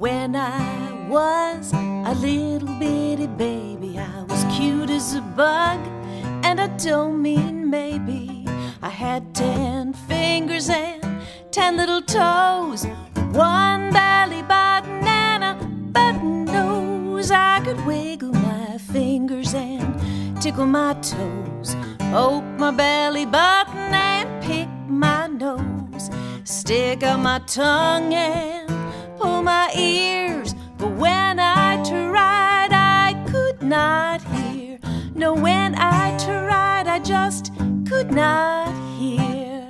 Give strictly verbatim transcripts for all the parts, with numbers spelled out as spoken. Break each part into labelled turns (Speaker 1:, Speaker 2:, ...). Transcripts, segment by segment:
Speaker 1: When I was a little bitty baby, I was cute as a bug, and I don't mean maybe. I had ten fingers and ten little toes, one belly button and a button nose. I could wiggle my fingers and tickle my toes, poke my belly button and pick my nose, stick out my tongue and pull my ears. But when I tried, I could not hear. No, when I tried, I just could not hear.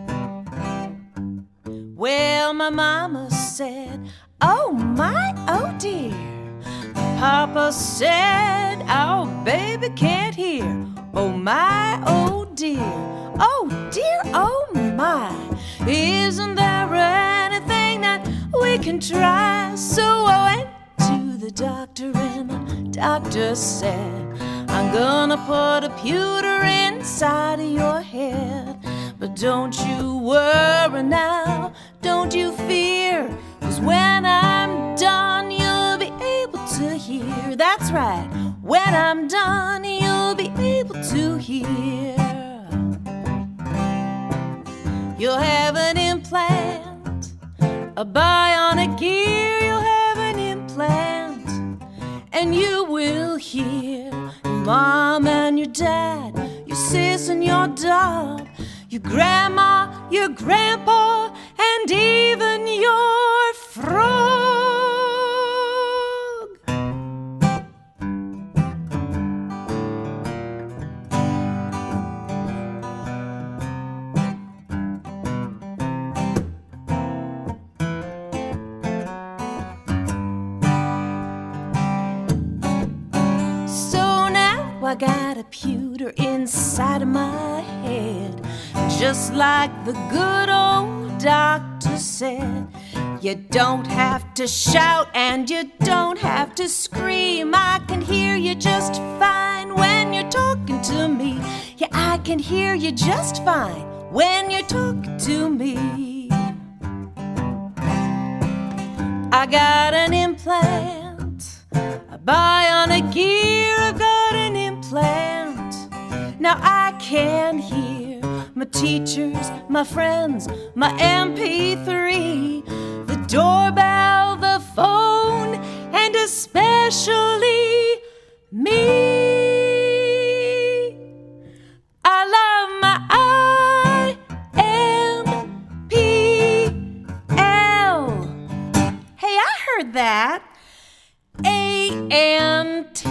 Speaker 1: Well, my mama said, oh my, oh dear. Papa said, our baby can't hear. Oh my, oh dear. Oh dear, oh my. Isn't there anything that we can try? So I went to the doctor, and the doctor said, I'm gonna put a pewter inside of your head. But don't you worry now, don't you fear, 'cause when I'm done you'll be able to hear. That's right, when I'm done you'll be able to hear. You'll have an implant, a bionic ear. You'll have an implant, and you will hear your mom and your dad, your sis and your dog, your grandma, your grandpa, and even your frog. I got a pewter inside of my head, just like the good old doctor said. You don't have to shout and you don't have to scream. I can hear you just fine when you're talking to me. Yeah, I can hear you just fine when you're talking to me. I got an implant, a bionic ear. I've got an implant. Now I can hear my teachers, my friends, my M P three, the doorbell, the phone, and especially me. I love my I M P L. Hey, I heard that. A N T